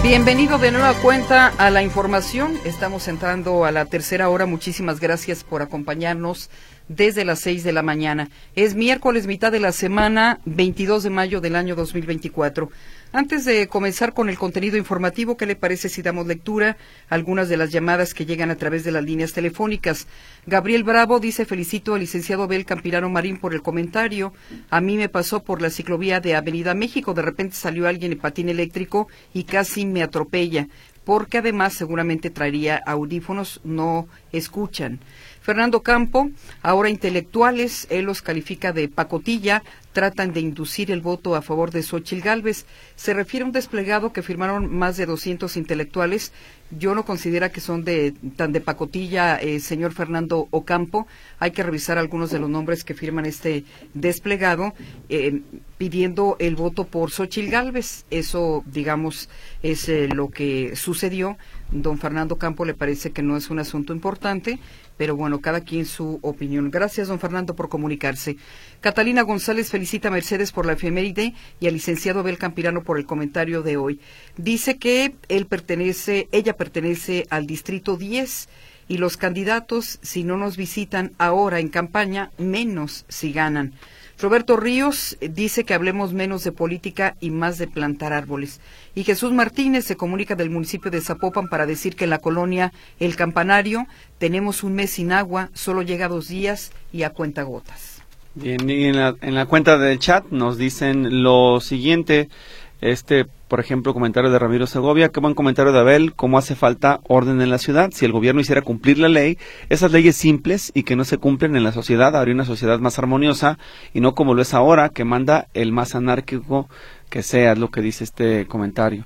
Bienvenido de nueva cuenta a la información. Estamos entrando a la tercera hora. Muchísimas gracias por acompañarnos desde las 6 de la mañana. Es miércoles, mitad de la semana, 22 de mayo del año 2024. Antes de comenzar con el contenido informativo, ¿qué le parece si damos lectura a algunas de las llamadas que llegan a través de las líneas telefónicas? Gabriel Bravo dice: felicito al licenciado Abel Campirano Marín por el comentario. A mí me pasó por la ciclovía de Avenida México. De repente salió alguien en patín eléctrico y casi me atropella, porque además seguramente traería audífonos, no escuchan. Fernando Campo: ahora intelectuales, él los califica de pacotilla, tratan de inducir el voto a favor de Xóchitl Gálvez. Se refiere a un desplegado que firmaron más de 200 intelectuales. Yo no considero que son tan de pacotilla, señor Fernando Ocampo. Hay que revisar algunos de los nombres que firman este desplegado pidiendo el voto por Xóchitl Gálvez. Eso, digamos, es lo que sucedió. Don Fernando Campo le parece que no es un asunto importante, pero bueno, cada quien su opinión. Gracias, don Fernando, por comunicarse. Catalina González felicita a Mercedes por la efeméride y al licenciado Abel Campirano por el comentario de hoy. Dice que ella pertenece al distrito 10 y los candidatos, si no nos visitan ahora en campaña, menos si ganan. Roberto Ríos dice que hablemos menos de política y más de plantar árboles. Y Jesús Martínez se comunica del municipio de Zapopan para decir que en la colonia El Campanario tenemos un mes sin agua, solo llega 2 días y a cuentagotas. Bien, y en la cuenta del chat nos dicen lo siguiente. Por ejemplo, comentario de Ramiro Segovia: qué buen comentario de Abel, cómo hace falta orden en la ciudad. Si el gobierno hiciera cumplir la ley, esas leyes simples y que no se cumplen en la sociedad, habría una sociedad más armoniosa y no como lo es ahora, que manda el más anárquico que sea, es lo que dice este comentario.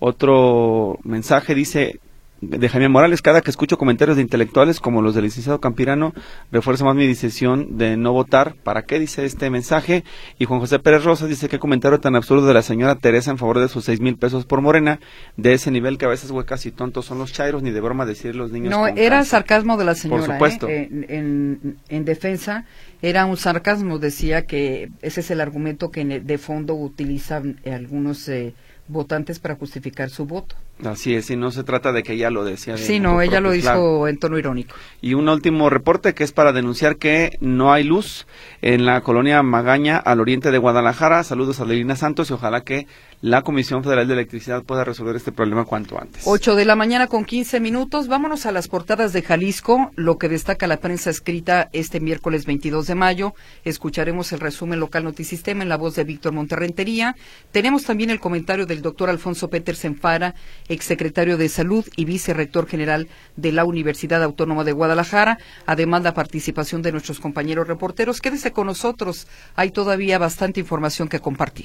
Otro mensaje dice de Jaime Morales: cada que escucho comentarios de intelectuales como los del licenciado Campirano, refuerza más mi decisión de no votar. ¿Para qué? Dice este mensaje. Y Juan José Pérez Rosas dice: qué comentario tan absurdo de la señora Teresa en favor de sus 6,000 pesos por Morena, de ese nivel que a veces huecas y tontos son los chairos, ni de broma decir los niños. No, era cáncer. Sarcasmo de la señora. Por supuesto. En defensa, era un sarcasmo. Decía que ese es el argumento que de fondo utilizan algunos votantes para justificar su voto. Así es, y no se trata de que ella lo decía. Sí, no, ella lo hizo en tono irónico. Y un último reporte que es para denunciar que no hay luz en la colonia Magaña, al oriente de Guadalajara. Saludos a Adelina Santos y ojalá que la Comisión Federal de Electricidad pueda resolver este problema cuanto antes. 8 de la mañana con 15 minutos. Vámonos a las portadas de Jalisco, lo que destaca la prensa escrita este miércoles 22 de mayo. Escucharemos el resumen local Notisistema en la voz de Víctor Monterrentería. Tenemos también el comentario del doctor Alfonso Petersen Fara, exsecretario de Salud y vicerrector general de la Universidad Autónoma de Guadalajara, además la participación de nuestros compañeros reporteros. Quédese con nosotros, hay todavía bastante información que compartir.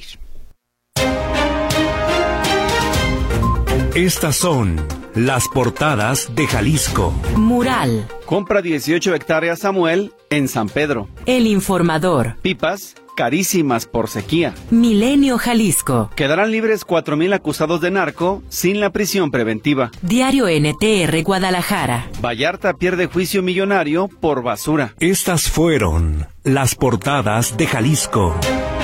Estas son las portadas de Jalisco. Mural. Compra 18 hectáreas Samuel en San Pedro. El Informador. Pipas carísimas por sequía. Milenio Jalisco. Quedarán libres 4,000 acusados de narco sin la prisión preventiva. Diario NTR Guadalajara. Vallarta pierde juicio millonario por basura. Estas fueron las portadas de Jalisco.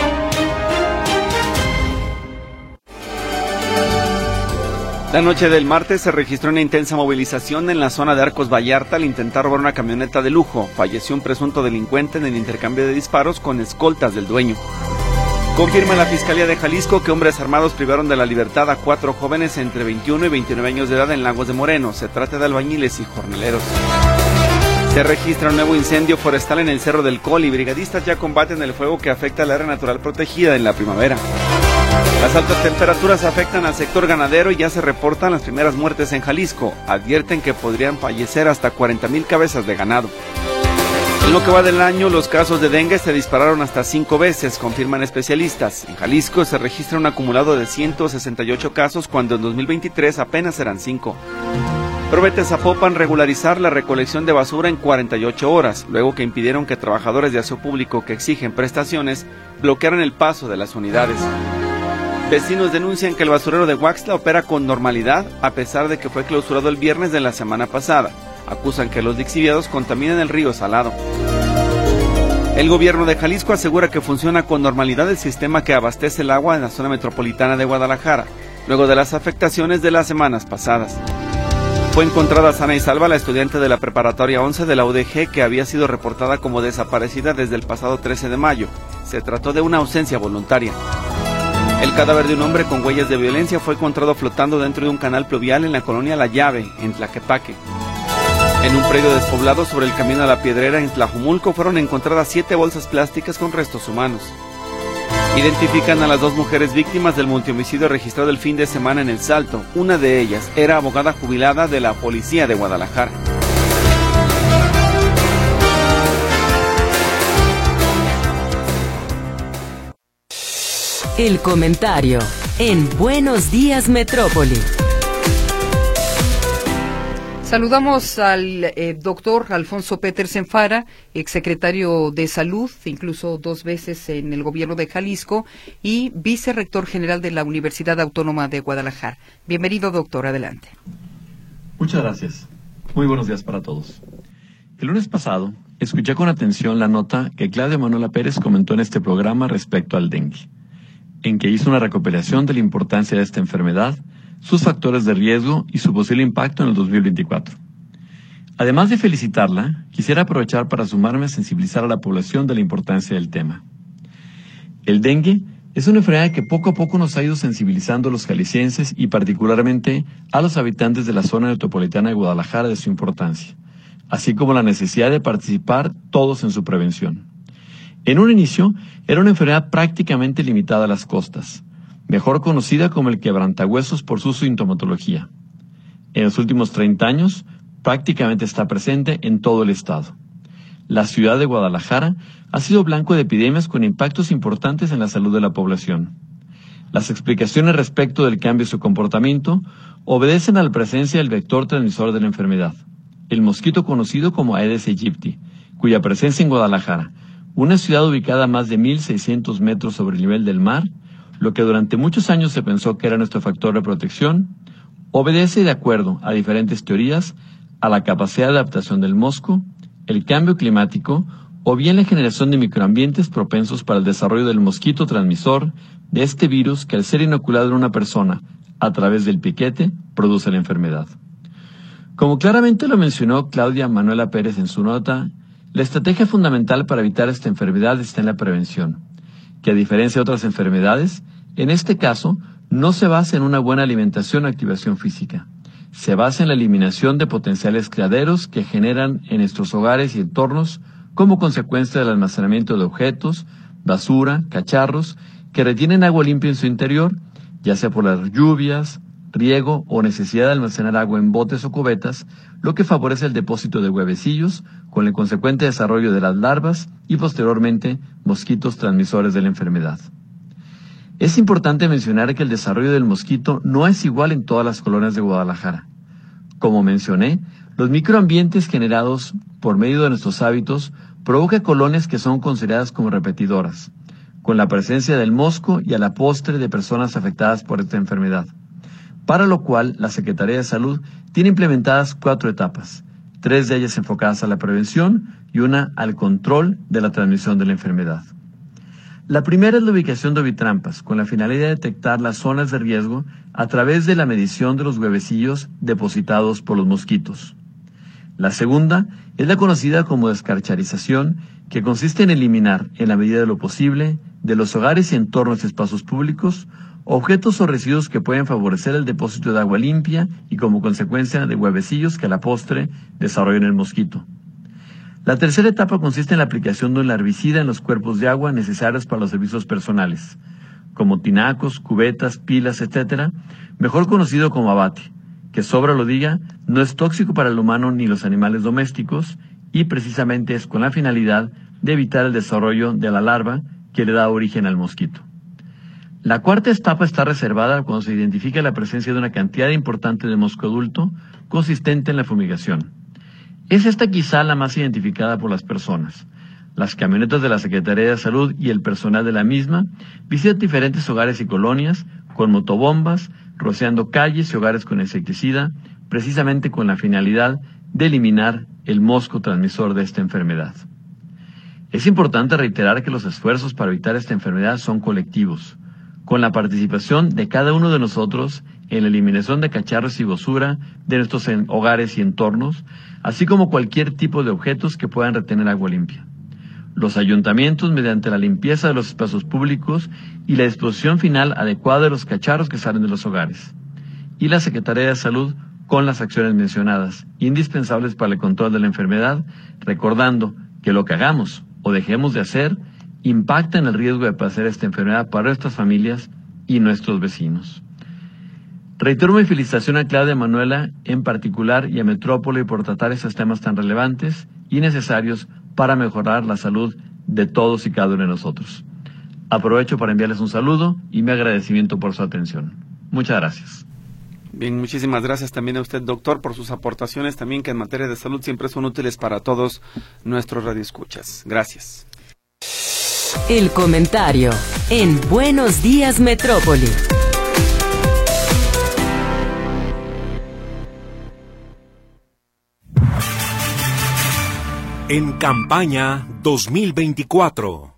La noche del martes se registró una intensa movilización en la zona de Arcos Vallarta al intentar robar una camioneta de lujo. Falleció un presunto delincuente en el intercambio de disparos con escoltas del dueño. Confirma la Fiscalía de Jalisco que hombres armados privaron de la libertad a 4 jóvenes entre 21 y 29 años de edad en Lagos de Moreno. Se trata de albañiles y jornaleros. Se registra un nuevo incendio forestal en el Cerro del Col y brigadistas ya combaten el fuego que afecta al área natural protegida en la primavera. Las altas temperaturas afectan al sector ganadero y ya se reportan las primeras muertes en Jalisco. Advierten que podrían fallecer hasta 40,000 cabezas de ganado. En lo que va del año, los casos de dengue se dispararon hasta 5 veces, confirman especialistas. En Jalisco se registra un acumulado de 168 casos, cuando en 2023 apenas eran 5. Promete Zapopan regularizar la recolección de basura en 48 horas, luego que impidieron que trabajadores de aseo público que exigen prestaciones bloquearan el paso de las unidades. Vecinos denuncian que el basurero de Huaxtla opera con normalidad, a pesar de que fue clausurado el viernes de la semana pasada. Acusan que los lixiviados contaminan el río Salado. El gobierno de Jalisco asegura que funciona con normalidad el sistema que abastece el agua en la zona metropolitana de Guadalajara. luego de las afectaciones de las semanas pasadas. Fue encontrada sana y salva la estudiante de la preparatoria 11 de la UDG que había sido reportada como desaparecida desde el pasado 13 de mayo. Se trató de una ausencia voluntaria. El cadáver de un hombre con huellas de violencia fue encontrado flotando dentro de un canal pluvial en la colonia La Llave, en Tlaquepaque. En un predio despoblado sobre el camino a La Piedrera, en Tlajumulco, fueron encontradas 7 bolsas plásticas con restos humanos. Identifican a las 2 mujeres víctimas del multihomicidio registrado el fin de semana en El Salto. Una de ellas era abogada jubilada de la Policía de Guadalajara. El comentario en Buenos Días Metrópoli. Saludamos al doctor Alfonso Petersen Fara, exsecretario de Salud, incluso 2 veces en el gobierno de Jalisco, y vicerrector general de la Universidad Autónoma de Guadalajara. Bienvenido, doctor, adelante. Muchas gracias. Muy buenos días para todos. El lunes pasado, escuché con atención la nota que Claudia Manuela Pérez comentó en este programa respecto al dengue, en que hizo una recopilación de la importancia de esta enfermedad, sus factores de riesgo y su posible impacto en el 2024. Además de felicitarla, quisiera aprovechar para sumarme a sensibilizar a la población de la importancia del tema. El dengue es una enfermedad que poco a poco nos ha ido sensibilizando a los jaliscienses y particularmente a los habitantes de la zona metropolitana de Guadalajara de su importancia, así como la necesidad de participar todos en su prevención. En un inicio, era una enfermedad prácticamente limitada a las costas, mejor conocida como el quebrantahuesos por su sintomatología. En los últimos 30 años, prácticamente está presente en todo el estado. La ciudad de Guadalajara ha sido blanco de epidemias con impactos importantes en la salud de la población. Las explicaciones respecto del cambio de su comportamiento obedecen a la presencia del vector transmisor de la enfermedad, el mosquito conocido como Aedes aegypti, cuya presencia en Guadalajara, una ciudad ubicada a más de 1.600 metros sobre el nivel del mar, lo que durante muchos años se pensó que era nuestro factor de protección, obedece, de acuerdo a diferentes teorías, a la capacidad de adaptación del mosco, el cambio climático o bien la generación de microambientes propensos para el desarrollo del mosquito transmisor de este virus que al ser inoculado en una persona a través del piquete produce la enfermedad. Como claramente lo mencionó Claudia Manuela Pérez en su nota, la estrategia fundamental para evitar esta enfermedad está en la prevención, que a diferencia de otras enfermedades, en este caso, no se basa en una buena alimentación o activación física. Se basa en la eliminación de potenciales criaderos que generan en nuestros hogares y entornos como consecuencia del almacenamiento de objetos, basura, cacharros, que retienen agua limpia en su interior, ya sea por las lluvias, riego o necesidad de almacenar agua en botes o cubetas, lo que favorece el depósito de huevecillos con el consecuente desarrollo de las larvas y posteriormente mosquitos transmisores de la enfermedad. Es importante mencionar que el desarrollo del mosquito no es igual en todas las colonias de Guadalajara. Como mencioné, los microambientes generados por medio de nuestros hábitos provocan colonias que son consideradas como repetidoras, con la presencia del mosco y a la postre de personas afectadas por esta enfermedad, para lo cual la Secretaría de Salud tiene implementadas 4 etapas, 3 de ellas enfocadas a la prevención y una al control de la transmisión de la enfermedad. La primera es la ubicación de ovitrampas, con la finalidad de detectar las zonas de riesgo a través de la medición de los huevecillos depositados por los mosquitos. La segunda es la conocida como descarcharización, que consiste en eliminar, en la medida de lo posible, de los hogares y entornos y espacios públicos, objetos o residuos que pueden favorecer el depósito de agua limpia y como consecuencia de huevecillos que a la postre desarrollen el mosquito. La tercera etapa consiste en la aplicación de un herbicida en los cuerpos de agua necesarios para los servicios personales, como tinacos, cubetas, pilas, etc., mejor conocido como abate, que sobra lo diga, no es tóxico para el humano ni los animales domésticos y precisamente es con la finalidad de evitar el desarrollo de la larva que le da origen al mosquito. La cuarta etapa está reservada cuando se identifica la presencia de una cantidad importante de mosco adulto consistente en la fumigación. Es esta quizá la más identificada por las personas. Las camionetas de la Secretaría de Salud y el personal de la misma visitan diferentes hogares y colonias con motobombas, rociando calles y hogares con insecticida, precisamente con la finalidad de eliminar el mosco transmisor de esta enfermedad. Es importante reiterar que los esfuerzos para evitar esta enfermedad son colectivos. con la participación de cada uno de nosotros en la eliminación de cacharros y basura de nuestros hogares y entornos, así como cualquier tipo de objetos que puedan retener agua limpia. Los ayuntamientos, mediante la limpieza de los espacios públicos y la disposición final adecuada de los cacharros que salen de los hogares. Y la Secretaría de Salud con las acciones mencionadas, indispensables para el control de la enfermedad, recordando que lo que hagamos o dejemos de hacer impacta en el riesgo de padecer esta enfermedad para nuestras familias y nuestros vecinos. Reitero mi felicitación a Claudia Manuela en particular y a Metrópoli por tratar estos temas tan relevantes y necesarios para mejorar la salud de todos y cada uno de nosotros. Aprovecho para enviarles un saludo y mi agradecimiento por su atención. Muchas gracias. Bien, muchísimas gracias también a usted, doctor, por sus aportaciones también que en materia de salud siempre son útiles para todos nuestros radioescuchas. Gracias. El comentario en Buenos Días Metrópoli. En campaña 2024.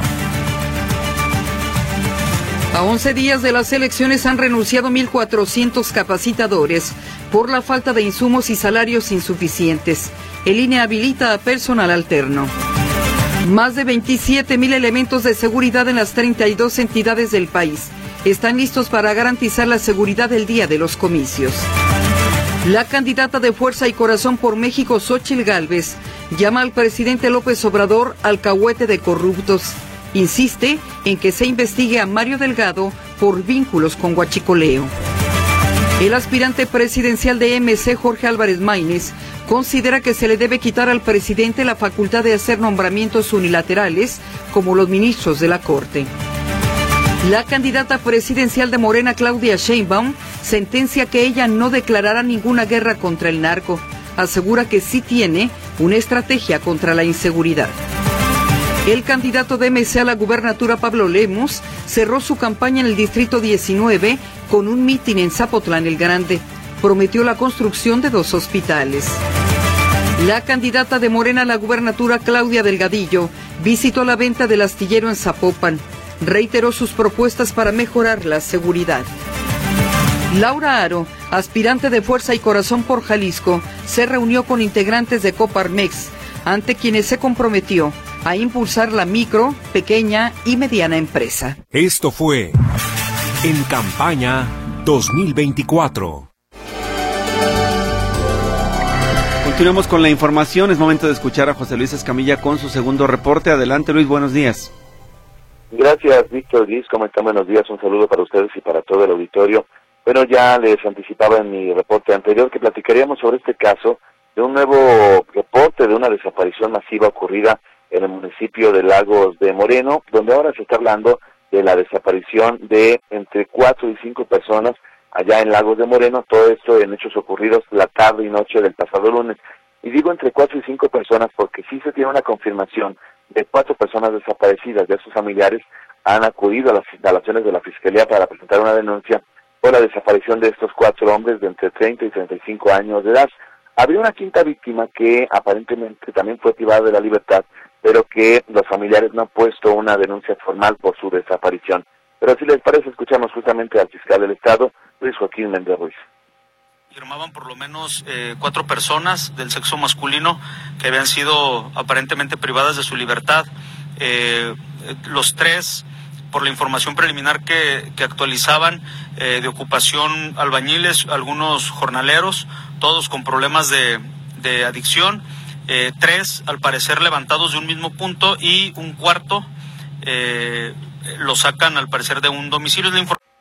A 11 días de las elecciones han renunciado 1.400 capacitadores por la falta de insumos y salarios insuficientes. El INE habilita a personal alterno. Más de 27,000 elementos de seguridad en las 32 entidades del país están listos para garantizar la seguridad el día de los comicios. La candidata de Fuerza y Corazón por México, Xóchitl Gálvez, llama al presidente López Obrador alcahuete de corruptos. Insiste en que se investigue a Mario Delgado por vínculos con huachicoleo. El aspirante presidencial de MC, Jorge Álvarez Maínez, considera que se le debe quitar al presidente la facultad de hacer nombramientos unilaterales como los ministros de la Corte. La candidata presidencial de Morena, Claudia Sheinbaum, sentencia que ella no declarará ninguna guerra contra el narco. Asegura que sí tiene una estrategia contra la inseguridad. El candidato de MC a la gubernatura, Pablo Lemos, cerró su campaña en el Distrito 19 con un mitin en Zapotlán el Grande. Prometió la construcción de 2 hospitales. La candidata de Morena a la gubernatura, Claudia Delgadillo, visitó la venta del astillero en Zapopan. Reiteró sus propuestas para mejorar la seguridad. Laura Aro, aspirante de Fuerza y Corazón por Jalisco, se reunió con integrantes de Coparmex, ante quienes se comprometió a impulsar la micro, pequeña y mediana empresa. Esto fue En Campaña 2024. Continuamos con la información. Es momento de escuchar a José Luis Escamilla con su segundo reporte. Adelante, Luis, buenos días. Gracias, Víctor Luis. ¿Cómo están? Buenos días. Un saludo para ustedes y para todo el auditorio. Bueno, ya les anticipaba en mi reporte anterior que platicaríamos sobre este caso de un nuevo reporte de una desaparición masiva ocurrida en el municipio de Lagos de Moreno, donde ahora se está hablando de la desaparición de entre 4 y 5 personas allá en Lagos de Moreno, todo esto en hechos ocurridos la tarde y noche del pasado lunes. Y digo entre 4 y 5 personas porque sí se tiene una confirmación de 4 personas desaparecidas. Ya sus familiares han acudido a las instalaciones de la Fiscalía para presentar una denuncia por la desaparición de estos 4 hombres de entre 30 y 35 años de edad. Habría una quinta víctima que aparentemente también fue privada de la libertad, pero que los familiares no han puesto una denuncia formal por su desaparición. Pero si les parece, escuchamos justamente al fiscal del Estado, Luis Joaquín Méndez Ruiz. Firmaban por lo menos 4 personas del sexo masculino que habían sido aparentemente privadas de su libertad. Los 3, por la información preliminar que actualizaban, de ocupación albañiles, algunos jornaleros, todos con problemas de adicción. 3, al parecer levantados de un mismo punto, y un cuarto lo sacan al parecer de un domicilio.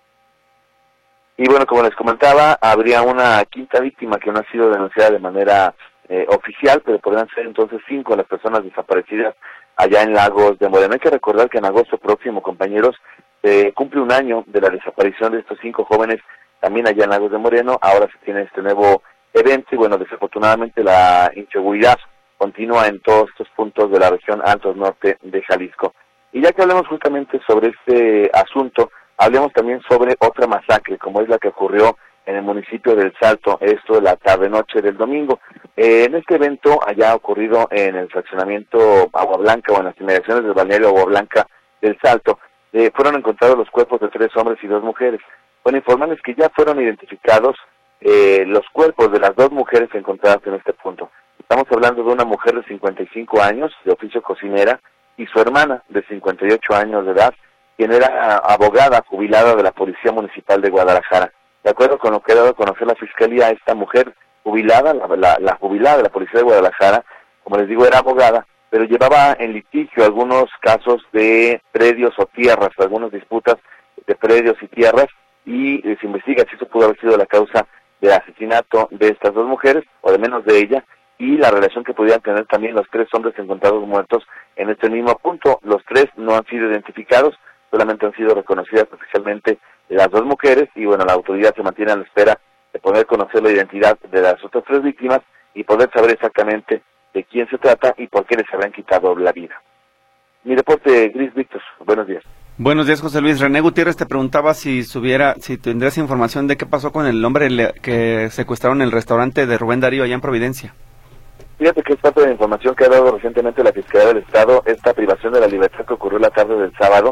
Y bueno, como les comentaba, habría una quinta víctima que no ha sido denunciada de manera oficial, pero podrían ser entonces 5 las personas desaparecidas allá en Lagos de Moreno. Hay que recordar que en agosto próximo, compañeros, cumple un año de la desaparición de estos 5 jóvenes también allá en Lagos de Moreno. Ahora se tiene este nuevo evento y bueno, desafortunadamente la inseguridad continúa en todos estos puntos de la región Altos Norte de Jalisco. Y ya que hablemos justamente sobre este asunto, hablemos también sobre otra masacre, como es la que ocurrió en el municipio del Salto, esto de la tarde-noche del domingo. En este evento, allá ocurrido en el fraccionamiento Agua Blanca, o en las inmediaciones del balneario Agua Blanca del Salto, fueron encontrados los cuerpos de 3 hombres y 2 mujeres. Bueno, informarles que ya fueron identificados los cuerpos de las 2 mujeres encontradas en este punto. Estamos hablando de una mujer de 55 años, de oficio cocinera, y su hermana, de 58 años de edad, quien era abogada jubilada de la Policía Municipal de Guadalajara. De acuerdo con lo que ha dado a conocer la Fiscalía, esta mujer jubilada, la jubilada de la Policía de Guadalajara, como les digo, era abogada, pero llevaba en litigio algunos casos de predios o tierras, algunas disputas de predios y tierras, y se investiga si eso pudo haber sido la causa del asesinato de estas 2 mujeres, o de menos de ella, y la relación que podían tener también los 3 hombres encontrados muertos en este mismo punto. Los 3 no han sido identificados, solamente han sido reconocidas oficialmente las 2 mujeres, y bueno, la autoridad se mantiene a la espera de poder conocer la identidad de las otras 3 víctimas y poder saber exactamente de quién se trata y por qué les habrán quitado la vida. Mi reporte, Gris Víctor, buenos días. Buenos días, José Luis. René Gutiérrez te preguntaba si tendrías información de qué pasó con el hombre que secuestraron en el restaurante de Rubén Darío allá en Providencia. Fíjate que es parte de la información que ha dado recientemente la Fiscalía del Estado, esta privación de la libertad que ocurrió la tarde del sábado.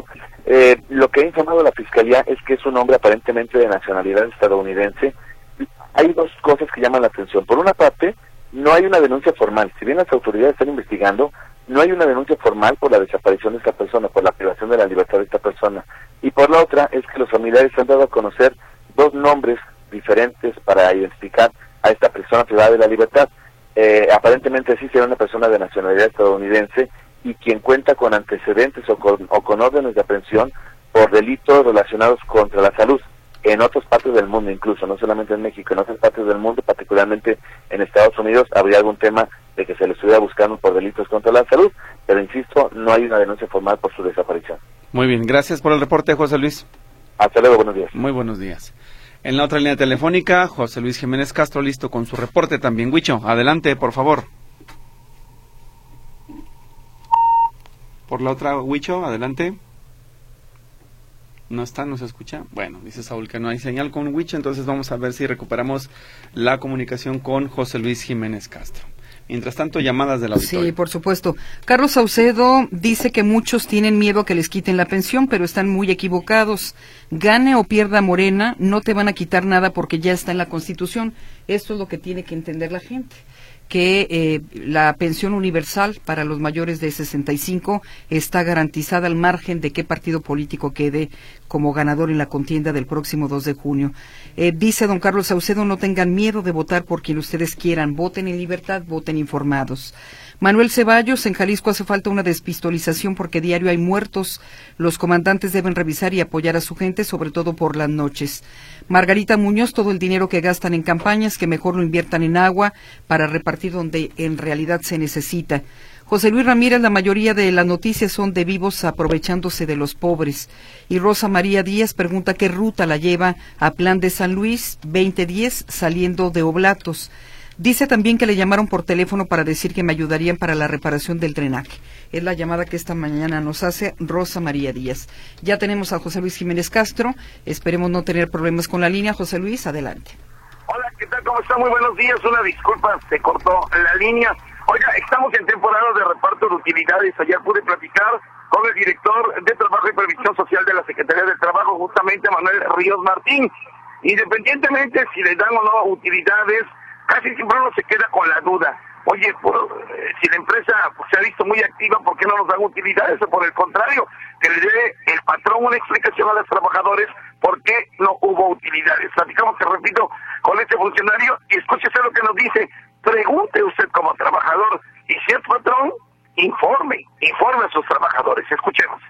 Lo que ha informado la Fiscalía es que es un hombre aparentemente de nacionalidad estadounidense. Hay 2 cosas que llaman la atención. Por una parte, no hay una denuncia formal. Si bien las autoridades están investigando, no hay una denuncia formal por la desaparición de esta persona, por la privación de la libertad de esta persona. Y por la otra, es que los familiares han dado a conocer 2 nombres diferentes para identificar a esta persona privada de la libertad. Aparentemente sí será una persona de nacionalidad estadounidense y quien cuenta con antecedentes o con órdenes de aprehensión por delitos relacionados contra la salud en otras partes del mundo, incluso no solamente en México, en otras partes del mundo, particularmente en Estados Unidos, habría algún tema de que se le estuviera buscando por delitos contra la salud, pero insisto, no hay una denuncia formal por su desaparición. Muy bien, gracias por el reporte, José Luis. Hasta luego, buenos días. Muy buenos días. En la otra línea telefónica, José Luis Jiménez Castro, listo con su reporte también. Huicho, adelante, por favor. Por la otra, Huicho, adelante. No está, no se escucha. Bueno, dice Saúl que no hay señal con Huicho, entonces vamos a ver si recuperamos la comunicación con José Luis Jiménez Castro. Mientras tanto, llamadas del auditorio. Sí, por supuesto. Carlos Saucedo dice que muchos tienen miedo a que les quiten la pensión, pero están muy equivocados. Gane o pierda Morena, no te van a quitar nada porque ya está en la Constitución. Esto es lo que tiene que entender la gente, que la pensión universal para los mayores de 65 está garantizada al margen de qué partido político quede como ganador en la contienda del próximo 2 de junio. Dice don Carlos Saucedo, no tengan miedo de votar por quien ustedes quieran, voten en libertad, voten informados. Manuel Ceballos, en Jalisco hace falta una despistolización porque diario hay muertos. Los comandantes deben revisar y apoyar a su gente, sobre todo por las noches. Margarita Muñoz, todo el dinero que gastan en campañas, que mejor lo inviertan en agua para repartir donde en realidad se necesita. José Luis Ramírez, la mayoría de las noticias son de vivos aprovechándose de los pobres. Y Rosa María Díaz pregunta qué ruta la lleva a Plan de San Luis 2010 saliendo de Oblatos. Dice también que le llamaron por teléfono para decir que me ayudarían para la reparación del drenaje. Es la llamada que esta mañana nos hace Rosa María Díaz. Ya tenemos a José Luis Jiménez Castro. Esperemos no tener problemas con la línea. José Luis, adelante. Hola, ¿qué tal? ¿Cómo está? Muy buenos días. Una disculpa, se cortó la línea. Oiga, estamos en temporada de reparto de utilidades. Ayer pude platicar con el director de Trabajo y Previsión Social de la Secretaría del Trabajo, justamente Manuel Ríos Martín. Independientemente si le dan o no utilidades, casi siempre uno se queda con la duda. Oye, si la empresa se ha visto muy activa, ¿por qué no nos dan utilidades? O por el contrario, que le dé el patrón una explicación a los trabajadores por qué no hubo utilidades. Platicamos, te repito, con este funcionario y escúchese lo que nos dice. Pregunte usted como trabajador y si es patrón, informe a sus trabajadores. Escuchemos.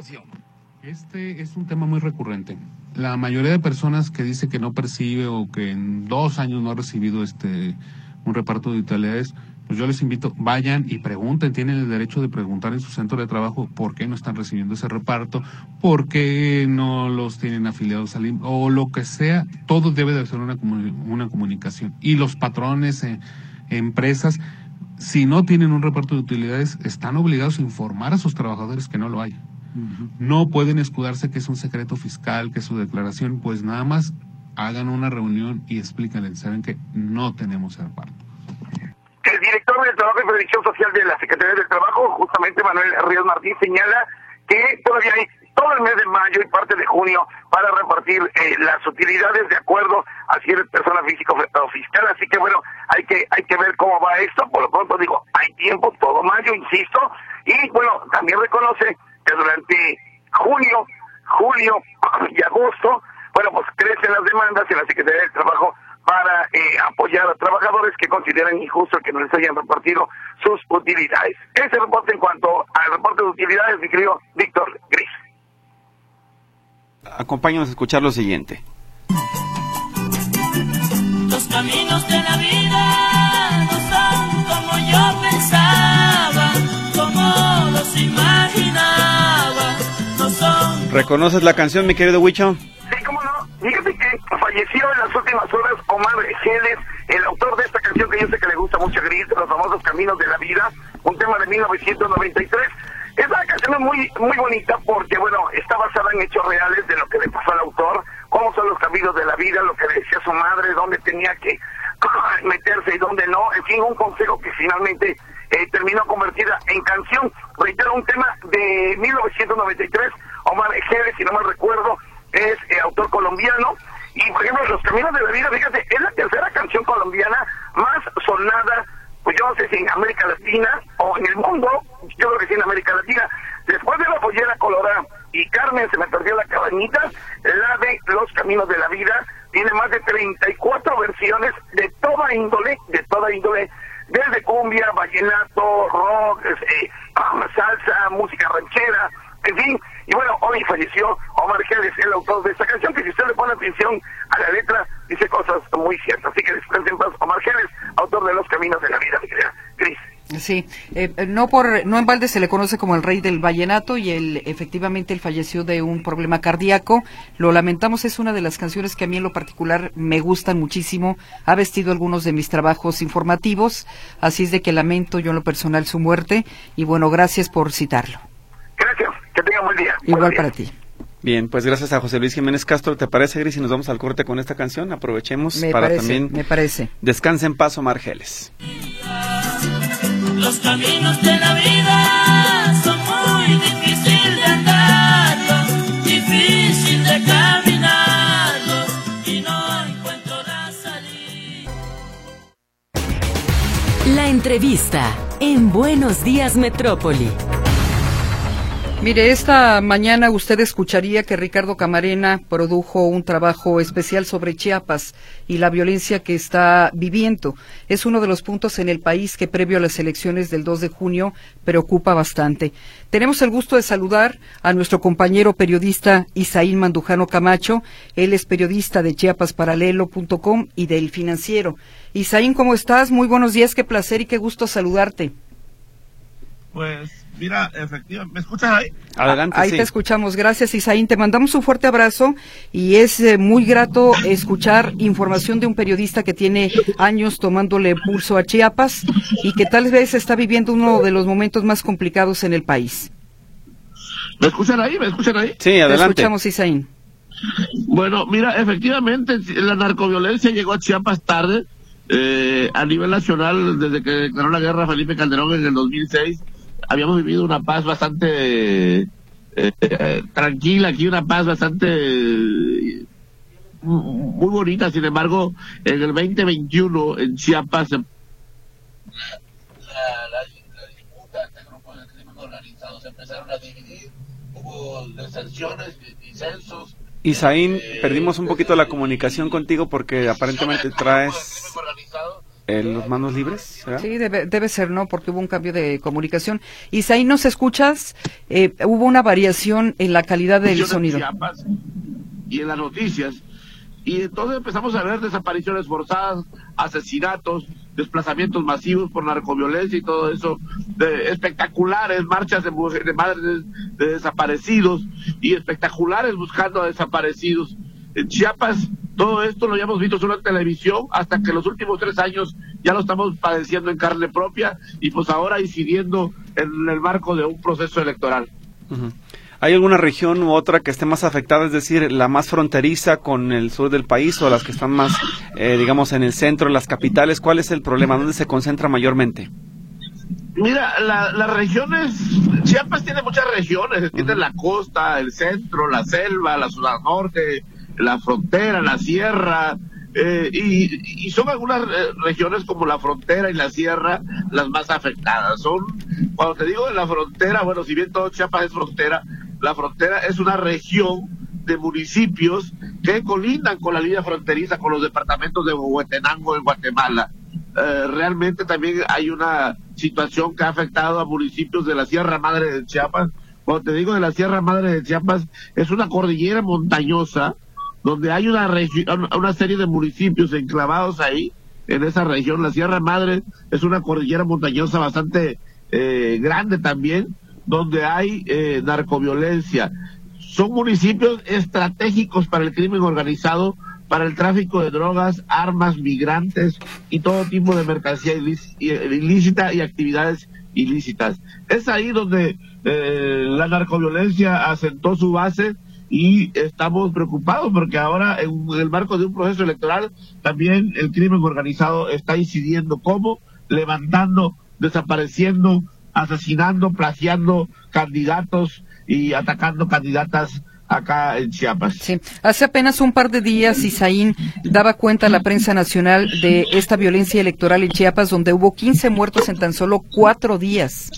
Este es un tema muy recurrente. La mayoría de personas que dice que no percibe o que en 2 años no ha recibido un reparto de utilidades, pues yo les invito, vayan y pregunten, tienen el derecho de preguntar en su centro de trabajo por qué no están recibiendo ese reparto, por qué no los tienen afiliados al IMSS, o lo que sea. Todo debe de ser una comunicación. Y los patrones, empresas, si no tienen un reparto de utilidades, están obligados a informar a sus trabajadores que no lo hay. No pueden escudarse que es un secreto fiscal, que es su declaración, pues nada más hagan una reunión y explíquenle, saben que no tenemos el reparto. El director de Trabajo y Previsión Social de la Secretaría del Trabajo, justamente Manuel Ríos Martín, señala que todavía hay todo el mes de mayo y parte de junio para repartir las utilidades de acuerdo a si eres persona física o fiscal. Así que bueno, hay que ver cómo va esto. Por lo pronto digo, hay tiempo, todo mayo, insisto, y bueno, también reconoce que durante junio, julio y agosto, bueno, pues crecen las demandas en la Secretaría del Trabajo para apoyar a trabajadores que consideran injusto que no les hayan repartido sus utilidades. Ese reporte en cuanto al reporte de utilidades, mi querido Víctor Gris. Acompáñanos a escuchar lo siguiente. Los caminos de la vida no son como yo pensaba, como los imaginaba, no son... ¿Reconoces la canción, mi querido Huicho? Sí, cómo no. Fíjate que falleció en las últimas horas Omar Geles, el autor de esta canción que yo sé que le gusta mucho a Gris, Los famosos caminos de la vida, un tema de 1993. Esta canción es muy bonita porque, bueno, está basada en hechos reales de lo que le pasó al autor, cómo son los caminos de la vida, lo que le decía su madre, dónde tenía que meterse y dónde no, en fin, un consejo que finalmente terminó convertida en canción. Reitero, un tema de 1993, Omar Geles, si no mal recuerdo, es autor colombiano, y por ejemplo, Los caminos de la vida, fíjate, es la tercera canción colombiana más sonada, pues yo no sé si en América Latina o en el mundo, yo creo que sí en América Latina. Después de La Pollera Colorada y Carmen se me perdió la cabañita, la de Los caminos de la vida tiene más de 34 versiones de toda índole, desde cumbia, vallenato, rock, salsa, música ranchera, en fin. Y bueno, hoy falleció Omar Geles, el autor de esta canción, que si usted le pone atención a la letra, dice cosas muy ciertas. Así que descansen en paz, Omar Geles, autor de Los caminos de la vida, mi querida Cris. Sí, no en balde se le conoce como el rey del vallenato, y efectivamente él falleció de un problema cardíaco. Lo lamentamos, es una de las canciones que a mí en lo particular me gustan muchísimo. Ha vestido algunos de mis trabajos informativos, así es de que lamento yo en lo personal su muerte, y bueno, gracias por citarlo. Gracias, que tenga un buen día. Igual para ti. Bien, pues gracias a José Luis Jiménez Castro. ¿Te parece, Gris, si nos vamos al corte con esta canción? Aprovechemos también... Me parece. Descanse en paz, Omar Geles. Los caminos de la vida son muy difíciles de andarlos, difícil de caminarlos, y no encuentro la salida. La entrevista en Buenos Días Metrópoli. Mire, esta mañana usted escucharía que Ricardo Camarena produjo un trabajo especial sobre Chiapas y la violencia que está viviendo. Es uno de los puntos en el país que previo a las elecciones del 2 de junio preocupa bastante. Tenemos el gusto de saludar a nuestro compañero periodista Isaín Mandujano Camacho. Él es periodista de chiapasparalelo.com y del Financiero. Isaín, ¿cómo estás? Muy buenos días, qué placer y qué gusto saludarte. Pues mira, efectivamente, ¿me escuchas ahí? Adelante, ahí sí. Te escuchamos, gracias Isaín, te mandamos un fuerte abrazo y es muy grato escuchar información de un periodista que tiene años tomándole pulso a Chiapas y que tal vez está viviendo uno de los momentos más complicados en el país. ¿Me escuchan ahí? Sí, adelante. Te escuchamos, Isaín. Bueno, mira, efectivamente, la narcoviolencia llegó a Chiapas tarde, a nivel nacional, desde que declaró la guerra Felipe Calderón en el 2006, habíamos vivido una paz bastante tranquila aquí, una paz bastante muy bonita. Sin embargo, en el 2021 en Chiapas la disputa entre grupos de crimen organizado se empezaron a dividir, hubo deserciones, disensos. Isaín, perdimos un poquito la comunicación contigo porque aparentemente traes los manos libres, ¿verdad? Sí, debe ser, ¿no? Porque hubo un cambio de comunicación. Isaín, ¿nos escuchas? Hubo una variación en la calidad del sonido. Y en las noticias. Y entonces empezamos a ver desapariciones forzadas, asesinatos, desplazamientos masivos por narcoviolencia y todo eso, espectaculares marchas de madres de desaparecidos y espectaculares buscando a desaparecidos. En Chiapas, todo esto lo habíamos visto solo en televisión, hasta que los últimos 3 años ya lo estamos padeciendo en carne propia y pues ahora incidiendo en el marco de un proceso electoral. Uh-huh. ¿Hay alguna región u otra que esté más afectada, es decir, la más fronteriza con el sur del país o las que están más, digamos, en el centro, las capitales? ¿Cuál es el problema? ¿Dónde se concentra mayormente? Mira, las regiones, Chiapas tiene muchas regiones, tiene la costa, el centro, la selva, la zona norte, la frontera, la sierra, y son algunas regiones como la frontera y la sierra las más afectadas. Cuando te digo de la frontera, bueno, si bien todo Chiapas es frontera, la frontera es una región de municipios que colindan con la línea fronteriza con los departamentos de Huehuetenango en Guatemala. Realmente también hay una situación que ha afectado a municipios de la Sierra Madre de Chiapas. Cuando te digo de la Sierra Madre de Chiapas, es una cordillera montañosa donde hay una serie de municipios enclavados ahí, en esa región. La Sierra Madre es una cordillera montañosa bastante grande también, donde hay narcoviolencia. Son municipios estratégicos para el crimen organizado, para el tráfico de drogas, armas, migrantes y todo tipo de mercancía ilícita y actividades ilícitas. Es ahí donde la narcoviolencia asentó su base, y estamos preocupados porque ahora en el marco de un proceso electoral también el crimen organizado está incidiendo, como levantando, desapareciendo, asesinando, plagiando candidatos y atacando candidatas acá en Chiapas. Sí. Hace apenas un par de días, Isaín daba cuenta a la prensa nacional de esta violencia electoral en Chiapas, donde hubo 15 muertos en tan solo 4 días.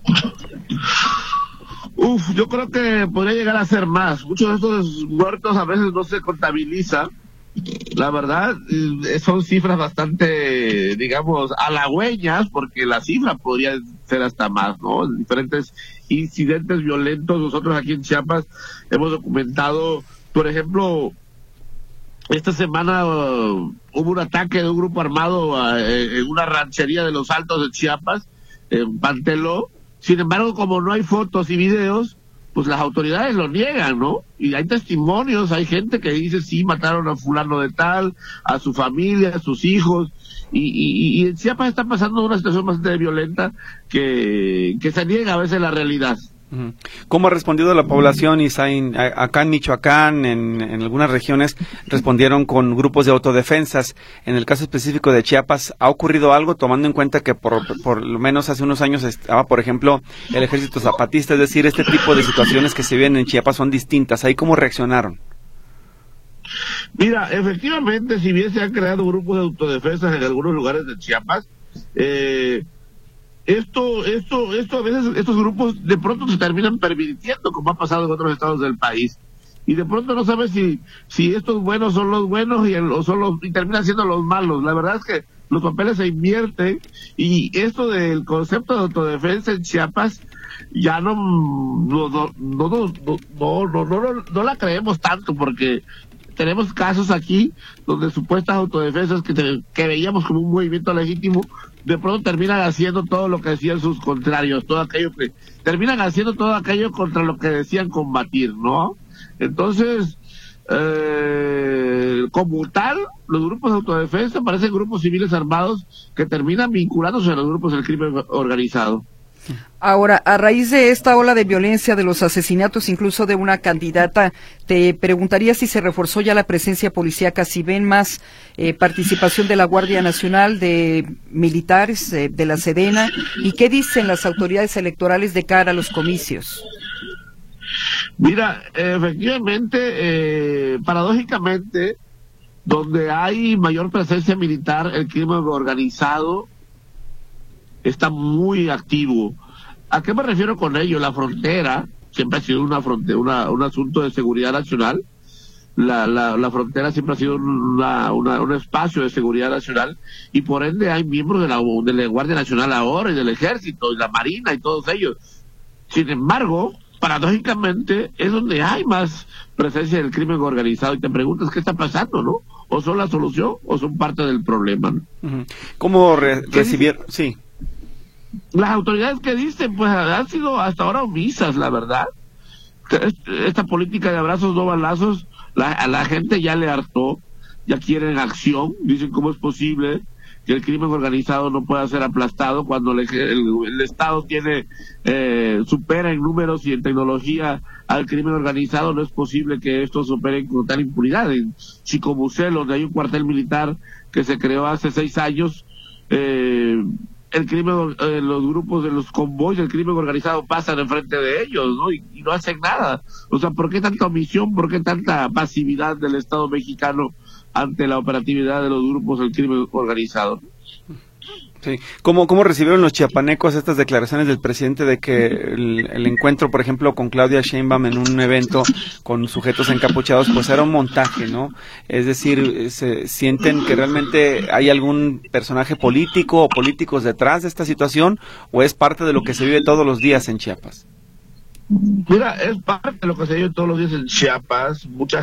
Yo creo que podría llegar a ser más. Muchos de estos muertos a veces no se contabilizan. La verdad, son cifras bastante, digamos, halagüeñas, porque la cifra podría ser hasta más, ¿no? Diferentes incidentes violentos. Nosotros aquí en Chiapas hemos documentado, por ejemplo, esta semana hubo un ataque de un grupo armado en una ranchería de los Altos de Chiapas, en Panteló. Sin embargo, como no hay fotos y videos, pues las autoridades lo niegan, ¿no? Y hay testimonios, hay gente que dice, sí, mataron a fulano de tal, a su familia, a sus hijos, y en Chiapas está pasando una situación bastante violenta que se niega a veces la realidad. ¿Cómo ha respondido la población, Isaín? Acá en Michoacán, en algunas regiones, respondieron con grupos de autodefensas. En el caso específico de Chiapas, ¿ha ocurrido algo, tomando en cuenta que por lo menos hace unos años estaba, por ejemplo, el Ejército Zapatista? Es decir, este tipo de situaciones que se viven en Chiapas son distintas. ¿Ahí cómo reaccionaron? Mira, efectivamente, si bien se han creado grupos de autodefensas en algunos lugares de Chiapas, esto a veces, estos grupos de pronto se terminan pervirtiendo, como ha pasado en otros estados del país, y de pronto no sabes si estos buenos son los buenos y terminan siendo los malos. La verdad es que los papeles se invierten, y esto del concepto de autodefensa en Chiapas ya no la creemos tanto, porque tenemos casos aquí donde supuestas autodefensas que veíamos como un movimiento legítimo, de pronto terminan haciendo todo lo que decían sus contrarios, terminan haciendo todo aquello contra lo que decían combatir, ¿no? Entonces, como tal, los grupos de autodefensa parecen grupos civiles armados que terminan vinculándose a los grupos del crimen organizado. Ahora, a raíz de esta ola de violencia, de los asesinatos incluso de una candidata, te preguntaría si se reforzó ya la presencia policíaca, si ven más participación de la Guardia Nacional, de militares, de la Sedena, y qué dicen las autoridades electorales de cara a los comicios. Mira, efectivamente, paradójicamente, donde hay mayor presencia militar, el crimen organizado está muy activo. ¿A qué me refiero con ello? La frontera siempre ha sido un asunto de seguridad nacional. La frontera siempre ha sido un espacio de seguridad nacional, y por ende hay miembros de la Guardia Nacional ahora, y del Ejército, y la Marina, y todos ellos. Sin embargo, paradójicamente, es donde hay más presencia del crimen organizado, y te preguntas qué está pasando, ¿no? O son la solución o son parte del problema, ¿no? ¿Cómo recibir? Sí. Las autoridades que dicen, pues han sido hasta ahora omisas, la verdad. Esta política de abrazos no balazos, a la gente ya le hartó, ya quieren acción. Dicen, ¿cómo es posible que el crimen organizado no pueda ser aplastado cuando el Estado supera en números y en tecnología al crimen organizado? No es posible que estos operen con tal impunidad. En Chicomucel, donde hay un cuartel militar que se creó hace 6 años, el crimen, los grupos de los convoys del crimen organizado pasan enfrente de ellos, ¿no? Y no hacen nada. O sea, ¿por qué tanta omisión? ¿Por qué tanta pasividad del Estado mexicano ante la operatividad de los grupos del crimen organizado? Sí. ¿Cómo recibieron los chiapanecos estas declaraciones del presidente de que el encuentro, por ejemplo, con Claudia Sheinbaum en un evento con sujetos encapuchados, pues era un montaje, ¿no? Es decir, ¿se sienten que realmente hay algún personaje político o políticos detrás de esta situación o es parte de lo que se vive todos los días en Chiapas? Mira, es parte de lo que se vive todos los días en Chiapas. Mucha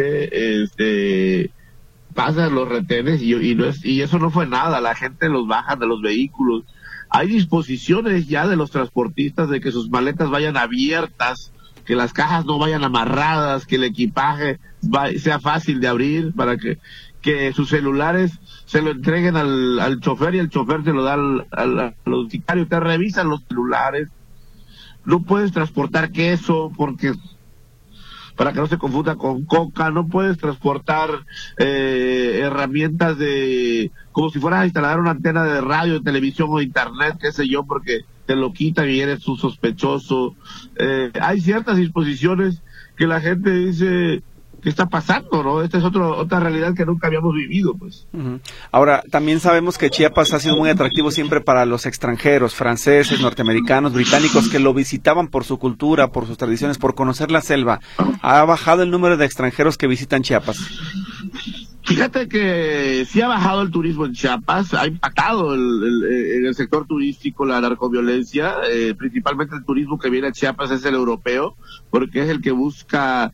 gente, pasa los retenes y eso no fue nada, la gente los baja de los vehículos. Hay disposiciones ya de los transportistas de que sus maletas vayan abiertas, que las cajas no vayan amarradas, que el equipaje sea fácil de abrir para que sus celulares se lo entreguen al chofer y el chofer se lo da a los sicarios. Te revisan los celulares. No puedes transportar queso porque para que no se confunda con coca, no puedes transportar herramientas como si fueras a instalar una antena de radio, de televisión o de internet, qué sé yo, porque te lo quitan y eres un sospechoso. Hay ciertas disposiciones que la gente dice que está pasando, ¿no? Esta es otra realidad que nunca habíamos vivido, pues. Uh-huh. Ahora, también sabemos que Chiapas ha sido muy atractivo siempre para los extranjeros, franceses, norteamericanos, británicos, que lo visitaban por su cultura, por sus tradiciones, por conocer la selva. ¿Ha bajado el número de extranjeros que visitan Chiapas? Fíjate que sí ha bajado el turismo en Chiapas, ha impactado en el sector turístico la narcoviolencia, principalmente el turismo que viene a Chiapas es el europeo, porque es el que busca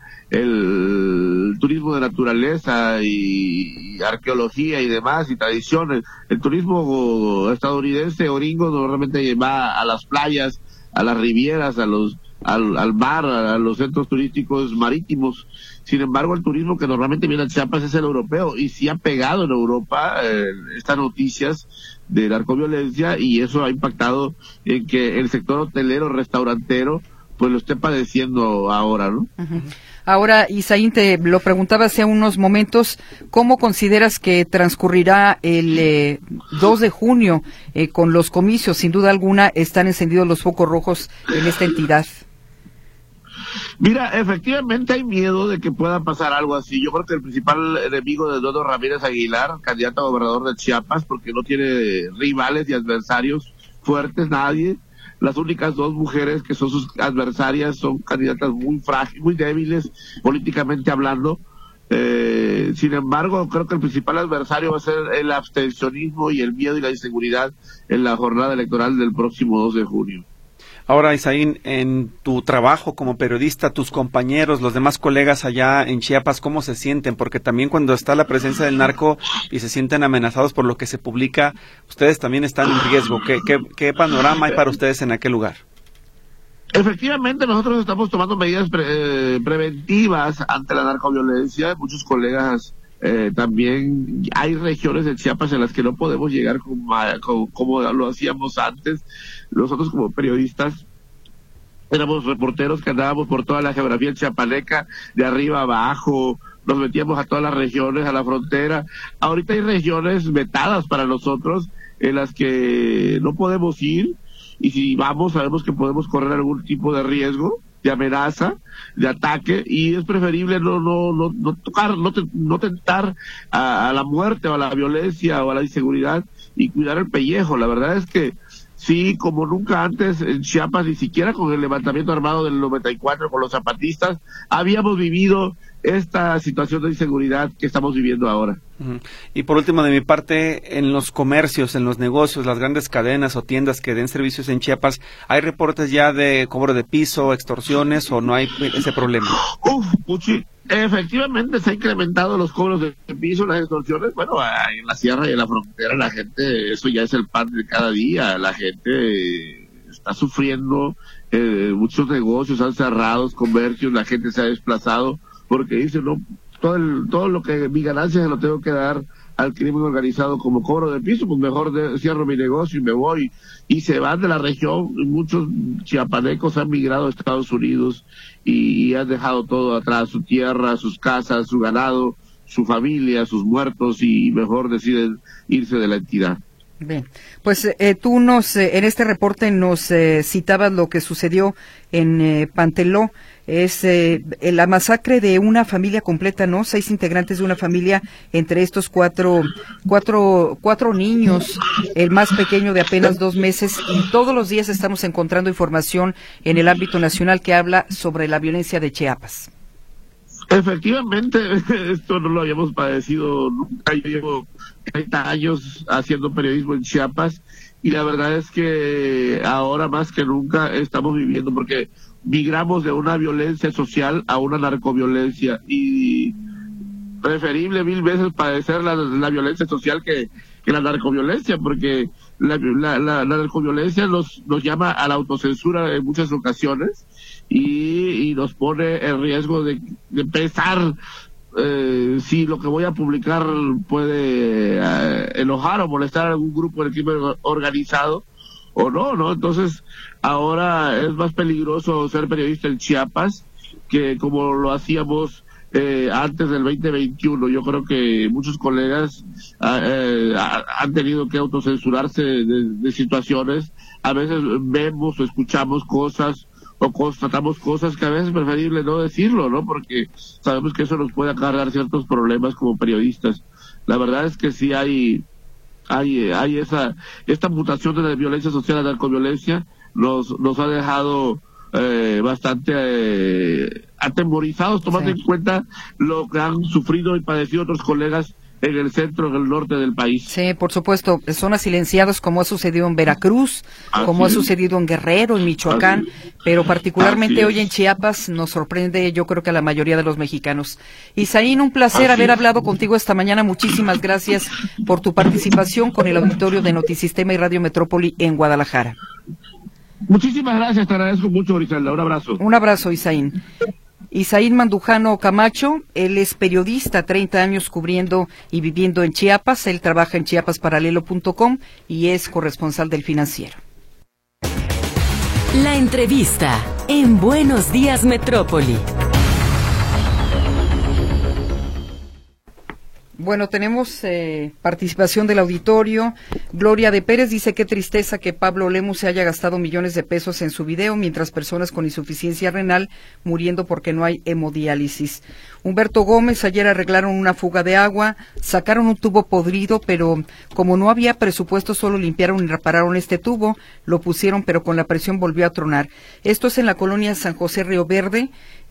el turismo de naturaleza y arqueología y demás y tradiciones. El turismo estadounidense o gringo normalmente va a las playas, a las rivieras, al mar, a los centros turísticos marítimos. Sin embargo, el turismo que normalmente viene a Chiapas es el europeo y sí ha pegado en Europa estas noticias de narcoviolencia y eso ha impactado en que el sector hotelero, restaurantero, pues lo esté padeciendo ahora, ¿no? Uh-huh. Ahora, Isaín, te lo preguntaba hace unos momentos, ¿cómo consideras que transcurrirá el 2 de junio con los comicios? Sin duda alguna están encendidos los focos rojos en esta entidad. Mira, efectivamente hay miedo de que pueda pasar algo así. Yo creo que el principal enemigo de Eduardo Ramírez Aguilar, candidato a gobernador de Chiapas, porque no tiene rivales y adversarios fuertes, nadie. Las únicas dos mujeres que son sus adversarias son candidatas muy frágiles, muy débiles, políticamente hablando. Sin embargo, creo que el principal adversario va a ser el abstencionismo y el miedo y la inseguridad en la jornada electoral del próximo 2 de junio. Ahora, Isaín, en tu trabajo como periodista, tus compañeros, los demás colegas allá en Chiapas, ¿cómo se sienten? Porque también cuando está la presencia del narco y se sienten amenazados por lo que se publica, ustedes también están en riesgo. ¿Qué panorama hay para ustedes en aquel lugar? Efectivamente, nosotros estamos tomando medidas preventivas ante la narcoviolencia. Muchos colegas también hay regiones de Chiapas en las que no podemos llegar como lo hacíamos antes. Nosotros como periodistas éramos reporteros que andábamos por toda la geografía chiapaneca, de arriba a abajo, nos metíamos a todas las regiones, a la frontera. Ahorita hay regiones vetadas para nosotros en las que no podemos ir y si vamos sabemos que podemos correr algún tipo de riesgo, de amenaza, de ataque, y es preferible no tocar, no tentar a la muerte o a la violencia o a la inseguridad y cuidar el pellejo. La verdad es que sí, como nunca antes en Chiapas, ni siquiera con el levantamiento armado del 94 con los zapatistas, habíamos vivido esta situación de inseguridad que estamos viviendo ahora. Uh-huh. Y por último, de mi parte, en los comercios, en los negocios, las grandes cadenas o tiendas que den servicios en Chiapas, ¿hay reportes ya de cobro de piso, extorsiones o no hay ese problema? Puchi, efectivamente se han incrementado los cobros de piso, las extorsiones. Bueno, en la sierra y en la frontera la gente, eso ya es el pan de cada día. La gente está sufriendo, muchos negocios han cerrado, comercios, la gente se ha desplazado porque dice, no, todo lo que mi ganancia se lo tengo que dar al crimen organizado como cobro de piso, pues mejor cierro mi negocio y me voy. Y se van de la región, y muchos chiapanecos han migrado a Estados Unidos y han dejado todo atrás, su tierra, sus casas, su ganado, su familia, sus muertos, y mejor deciden irse de la entidad. Bien, pues tú en este reporte nos citabas lo que sucedió en Panteló. Es la masacre de una familia completa, ¿no? 6 integrantes de una familia, entre estos cuatro niños, el más pequeño de apenas 2 meses, y todos los días estamos encontrando información en el ámbito nacional que habla sobre la violencia de Chiapas. Efectivamente, esto no lo habíamos padecido nunca. Yo llevo 30 años haciendo periodismo en Chiapas y la verdad es que ahora más que nunca estamos viviendo, porque migramos de una violencia social a una narcoviolencia, y preferible 1000 veces padecer la violencia social que la narcoviolencia, porque la narcoviolencia nos llama a la autocensura en muchas ocasiones y nos pone en riesgo de pensar si lo que voy a publicar puede enojar o molestar a algún grupo del crimen organizado o no. Entonces ahora es más peligroso ser periodista en Chiapas que como lo hacíamos antes del 2021. Yo creo que muchos colegas han tenido que autocensurarse de situaciones. A veces vemos o escuchamos cosas o constatamos cosas que a veces es preferible no decirlo, ¿no? Porque sabemos que eso nos puede acarrear ciertos problemas como periodistas. La verdad es que sí hay esta mutación de la violencia social a la narcoviolencia nos ha dejado bastante atemorizados, tomando en cuenta lo que han sufrido y padecido otros colegas en el centro, en el norte del país. Sí, por supuesto, zonas silenciadas como ha sucedido en Veracruz, como ha sucedido en Guerrero, en Michoacán, pero particularmente hoy en Chiapas nos sorprende, yo creo que a la mayoría de los mexicanos. Isaín, un placer haber hablado contigo esta mañana. Muchísimas gracias por tu participación con el auditorio de Notisistema y Radio Metrópoli en Guadalajara. Muchísimas gracias, te agradezco mucho, Griselda. Un abrazo. Un abrazo, Isaín. Isaín Mandujano Camacho, él es periodista, 30 años cubriendo y viviendo en Chiapas. Él trabaja en chiapasparalelo.com y es corresponsal del Financiero. La entrevista en Buenos Días Metrópoli. Bueno, tenemos participación del auditorio. Gloria de Pérez dice: qué tristeza que Pablo Lemus se haya gastado millones de pesos en su video, mientras personas con insuficiencia renal muriendo porque no hay hemodiálisis. Humberto Gómez: ayer arreglaron una fuga de agua, sacaron un tubo podrido, pero como no había presupuesto, solo limpiaron y repararon este tubo, lo pusieron, pero con la presión volvió a tronar. Esto es en la colonia San José Río Verde,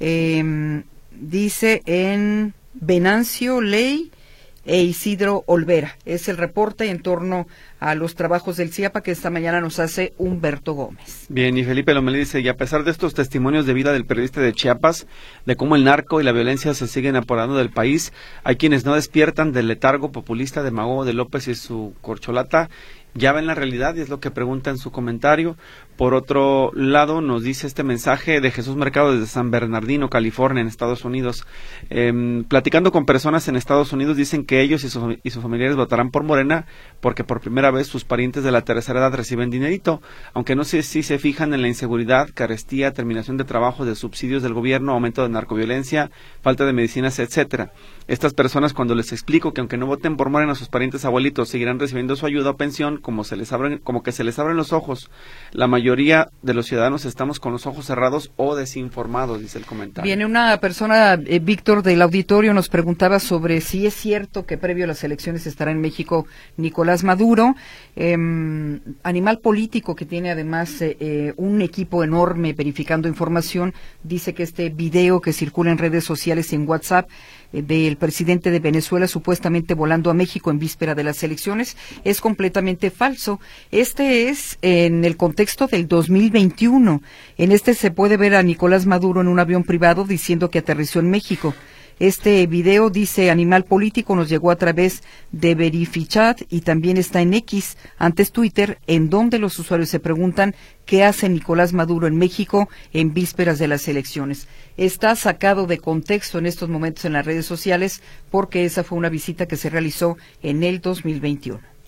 dice en Venancio Ley e Isidro Olvera. Es el reporte en torno a los trabajos del CIAPA que esta mañana nos hace Humberto Gómez. Bien, y Felipe Lomelí dice: y a pesar de estos testimonios de vida del periodista de Chiapas, de cómo el narco y la violencia se siguen apoderando del país, hay quienes no despiertan del letargo populista demagogo de López y su corcholata. Ya ven la realidad, y es lo que pregunta en su comentario. Por otro lado, nos dice este mensaje de Jesús Mercado desde San Bernardino, California, en Estados Unidos. Platicando con personas en Estados Unidos, dicen que ellos y sus familiares votarán por Morena porque por primera vez sus parientes de la tercera edad reciben dinerito, aunque no sé si se fijan en la inseguridad, carestía, terminación de trabajo, de subsidios del gobierno, aumento de narcoviolencia, falta de medicinas, etcétera. Estas personas, cuando les explico que aunque no voten por Morena, sus parientes abuelitos seguirán recibiendo su ayuda o pensión, como que se les abren los ojos. La mayoría de los ciudadanos estamos con los ojos cerrados o desinformados, dice el comentario. Viene una persona, Víctor, del auditorio, nos preguntaba sobre si es cierto que previo a las elecciones estará en México Nicolás Maduro, animal político que tiene además un equipo enorme verificando información. Dice que este video que circula en redes sociales y en WhatsApp del presidente de Venezuela supuestamente volando a México en víspera de las elecciones es completamente falso. Este es en el contexto del 2021. En este se puede ver a Nicolás Maduro en un avión privado diciendo que aterrizó en México. Este video, dice Animal Político, nos llegó a través de Verifichat y también está en X, antes Twitter, en donde los usuarios se preguntan qué hace Nicolás Maduro en México en vísperas de las elecciones. Está sacado de contexto en estos momentos en las redes sociales porque esa fue una visita que se realizó en el 2021.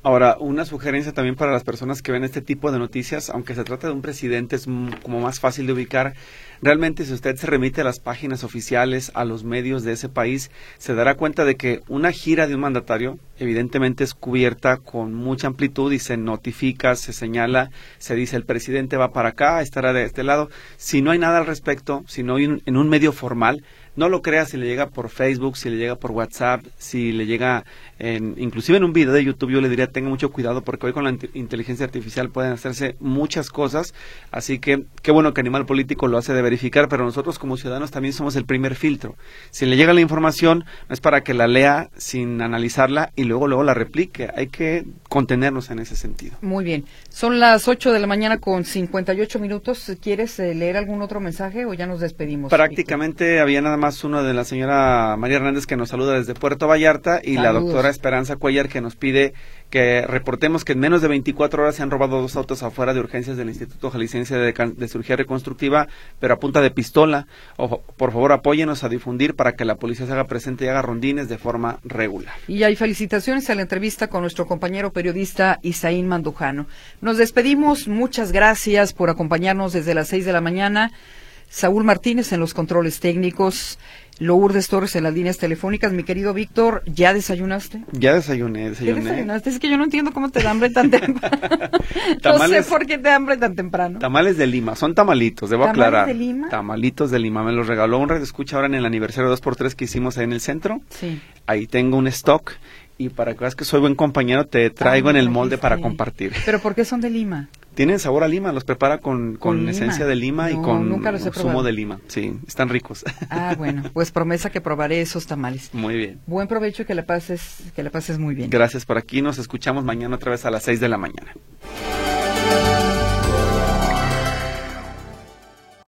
Ahora, una sugerencia también para las personas que ven este tipo de noticias, aunque se trate de un presidente, es como más fácil de ubicar. Realmente, si usted se remite a las páginas oficiales, a los medios de ese país, se dará cuenta de que una gira de un mandatario evidentemente es cubierta con mucha amplitud y se notifica, se señala, se dice el presidente va para acá, estará de este lado. Si no hay nada al respecto, si no hay en un medio formal, no lo crea si le llega por Facebook, si le llega por WhatsApp, si le llega inclusive en un video de YouTube. Yo le diría tenga mucho cuidado porque hoy con la inteligencia artificial pueden hacerse muchas cosas, así que qué bueno que Animal Político lo hace de verificar, pero nosotros como ciudadanos también somos el primer filtro. Si le llega la información no es para que la lea sin analizarla y luego la replique, hay que contenernos en ese sentido. Muy bien, son las 8 de la mañana con 58 minutos, ¿quieres leer algún otro mensaje o ya nos despedimos? Prácticamente había nada más uno de la señora María Hernández que nos saluda desde Puerto Vallarta y la doctora Esperanza Cuellar que nos pide que reportemos que en menos de 24 horas se han robado 2 autos afuera de urgencias del Instituto Jalisciense de Cirugía Reconstructiva, pero a punta de pistola. Por favor, apóyenos a difundir para que la policía se haga presente y haga rondines de forma regular. Y hay felicitaciones a la entrevista con nuestro compañero periodista Isaín Mandujano. Nos despedimos, muchas gracias por acompañarnos desde las 6 de la mañana. Saúl Martínez en los controles técnicos, Lourdes Torres en las líneas telefónicas. Mi querido Víctor, ¿ya desayunaste? Ya desayuné. ¿Qué desayunaste? Es que yo no entiendo cómo te da hambre tan temprano. No sé por qué te da hambre tan temprano. Tamales de Lima, son tamalitos, debo aclarar. ¿Tamales de Lima? Tamalitos de Lima, me los regaló un radioescucha ahora en el aniversario 2x3 que hicimos ahí en el centro. Sí. Ahí tengo un stock y para que veas que soy buen compañero te traigo en el molde para compartir. ¿Pero por qué son de Lima? Tienen sabor a lima, los prepara con esencia de lima y con zumo de lima. Sí, están ricos. Ah, bueno, pues promesa que probaré esos tamales. Muy bien. Buen provecho y que la pases muy bien. Gracias por aquí, nos escuchamos mañana otra vez a las 6 de la mañana.